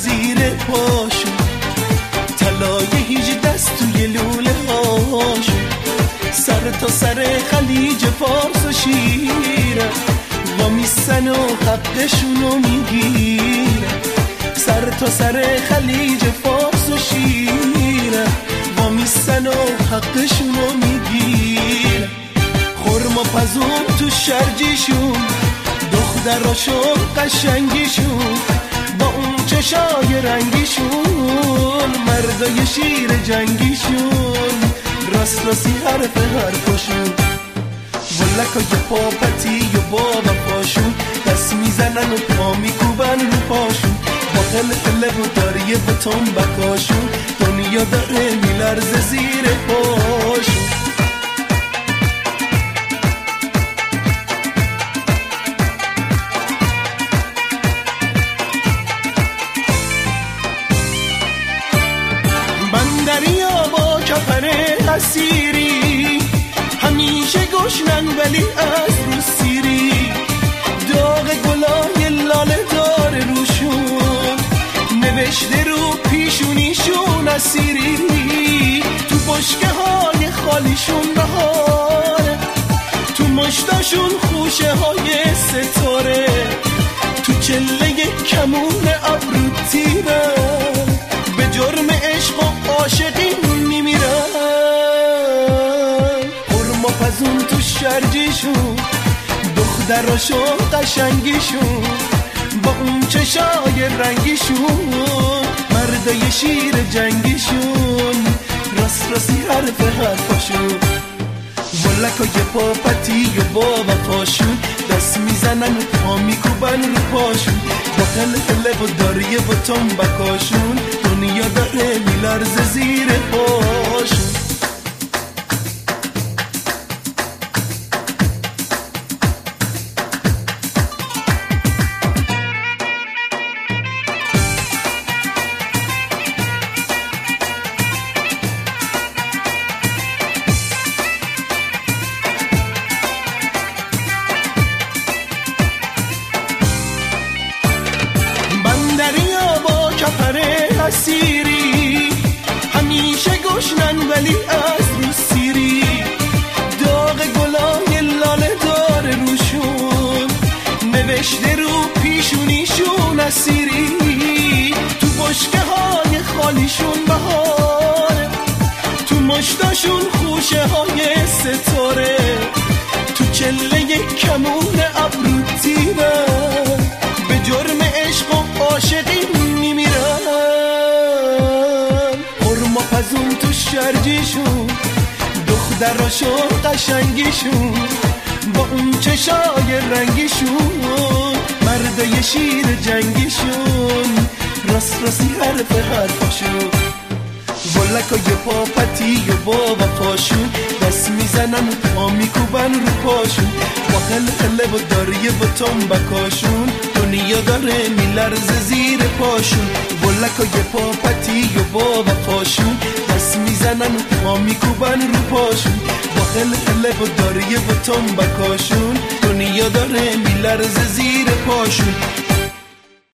زیر پاشون، طلای 18 توی لوله هاشون، سر تا سر خلیج فارس و شیرن، وامیستن و حقشونو میگیرن. سر تا سر خلیج فارس و شیرن، وامیستن و حقشونو میگیرن. خرما پزون تو شرجیشون، دختراشون قشنگیشون، با اون چشای رنگیشون، مردای شیر جنگیشون، راست راستی حرفاشون. ولکای پاپتی و بابا پاشون، دست میزنن و پا میکوبن رو پاشون، با خلقله و داریه و تنبکاشون، دنیا داره میلرزه زیر پاشون. بندریا با کفر اسیری، همیشه گشنن ولی از رو سیری، داغ گلای لاله داره روشون، نوشته رو پیشونیشون اسیری، تو بشکه های خالیشون بهاره، تو مشتاشون خوشه های ستاره، تو چله کمون ابرو تیره، به جرم عشق و عاشقی میمیرن. خرما پزون تو شرجیشون، دختراشون قشنگیشون، با اون چشای رنگیشون، مردای شیر جنگیشون، راست راستی حرفاشون. ولکای پاپتی و بابا پاشون، دست میزنن و پا میکوبن رو پاشون، با خلقله و داریه و تنبکاشون، دنیا داره میلرزه زیر پاشون. بندریا با کفر اسیری، همیشه گشنن ولی از رو سیری، داغ گلای لاله داره روشون، نوشته رو پیشونیشون اسیری، تو بشکه های خالیشون بهاره، تو مشتاشون خوشه های ستاره، تو چله کمون ابرو تیره، به جرم عشق و عاشقی میمیرن. خرما پزون تو شرجیشون، دختراشون قشنگیشون، با اون چشای رنگیشون، مردای شیر جنگیشون، راست راستی حرفاشون. ولکای پاپتی و بابا پاشون، دست میزنن و پا میکوبن رو پاشون، با خلقله و داریه و تنبکاشون، دنیا داره میلرزه زیر پاشون. ولکای پاپتی و بابا پاشون، دست میزنن و پا میکوبن رو پاشون، با خلقله و داریه و تنبکاشون، دنیا داره میلرزه زیر پاشون.